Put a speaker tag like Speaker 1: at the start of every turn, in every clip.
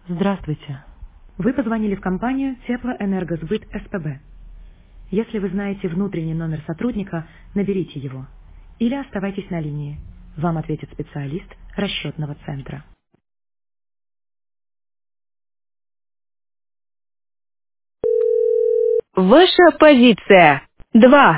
Speaker 1: Здравствуйте. Вы позвонили в компанию Теплоэнергосбыт СПБ. Если вы знаете внутренний номер сотрудника, наберите его. Или оставайтесь на линии. Вам ответит специалист расчетного центра.
Speaker 2: Ваша позиция. 2.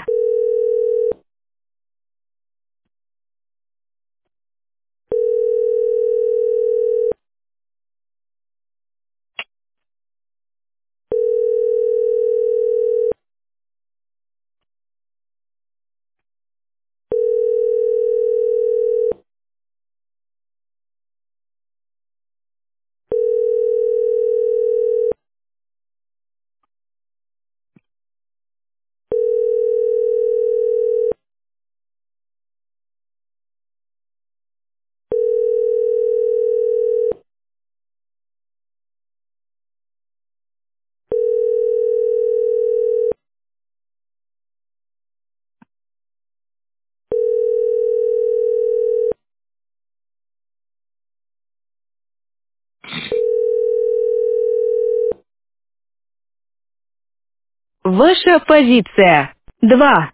Speaker 2: Ваша позиция. 2.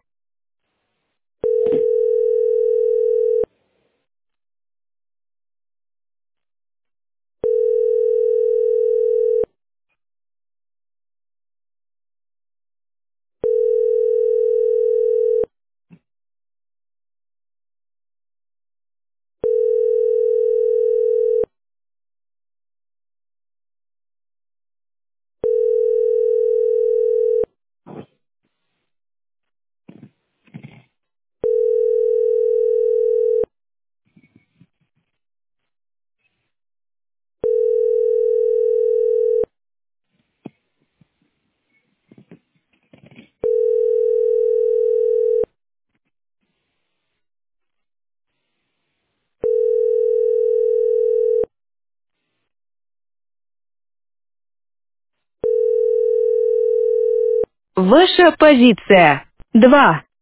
Speaker 2: Ваша позиция. 2.